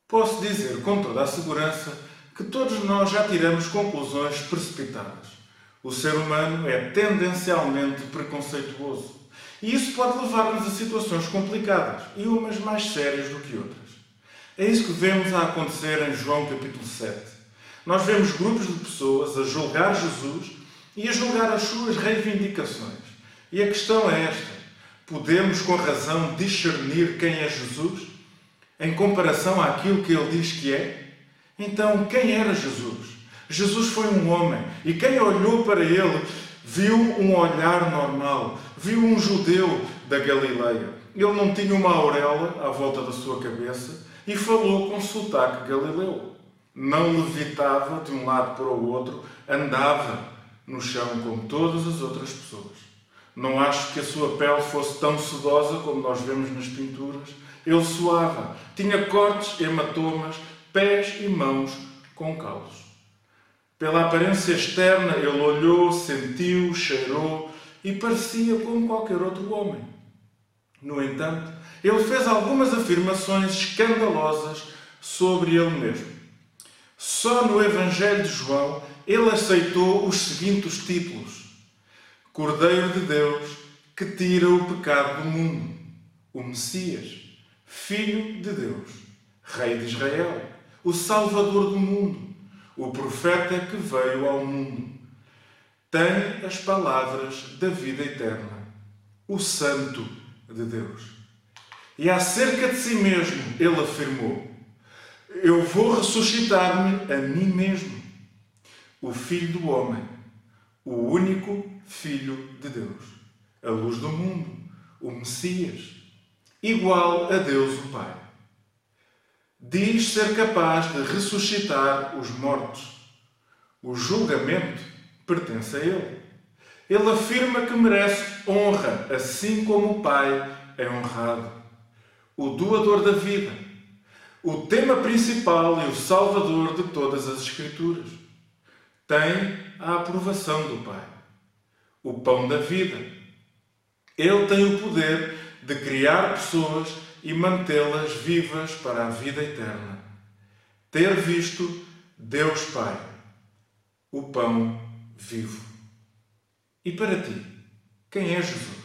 Posso dizer com toda a segurança que todos nós já tiramos conclusões precipitadas. O ser humano é tendencialmente preconceituoso. E isso pode levar-nos a situações complicadas, e umas mais sérias do que outras. É isso que vemos a acontecer em João capítulo 7. Nós vemos grupos de pessoas a julgar Jesus e a julgar as suas reivindicações. E a questão é esta: podemos com razão discernir quem é Jesus em comparação àquilo que ele diz que é? Então, quem era Jesus? Jesus foi um homem, e quem olhou para ele viu um olhar normal, viu um judeu da Galileia. Ele não tinha uma auréola à volta da sua cabeça e falou com sotaque galileu. Não levitava de um lado para o outro, andava no chão como todas as outras pessoas. Não acho que a sua pele fosse tão sedosa como nós vemos nas pinturas. Ele suava, tinha cortes, hematomas, pés e mãos com calos. Pela aparência externa, ele olhou, sentiu, cheirou e parecia como qualquer outro homem. No entanto, ele fez algumas afirmações escandalosas sobre ele mesmo. Só no Evangelho de João ele aceitou os seguintes títulos: Cordeiro de Deus que tira o pecado do mundo, o Messias, Filho de Deus, Rei de Israel, o Salvador do mundo, o profeta que veio ao mundo. Tem as palavras da vida eterna, o Santo de Deus. E acerca de si mesmo ele afirmou: eu vou ressuscitar-me a mim mesmo, o Filho do homem, o único Filho de Deus, a luz do mundo, o Messias, igual a Deus o Pai. Diz ser capaz de ressuscitar os mortos. O julgamento pertence a Ele. Ele afirma que merece honra, assim como o Pai é honrado. O doador da vida, o tema principal e o salvador de todas as Escrituras. Tem a aprovação do Pai. O pão da vida. Ele tem o poder de criar pessoas e mantê-las vivas para a vida eterna. Ter visto Deus Pai, o pão vivo. E para ti, quem é Jesus?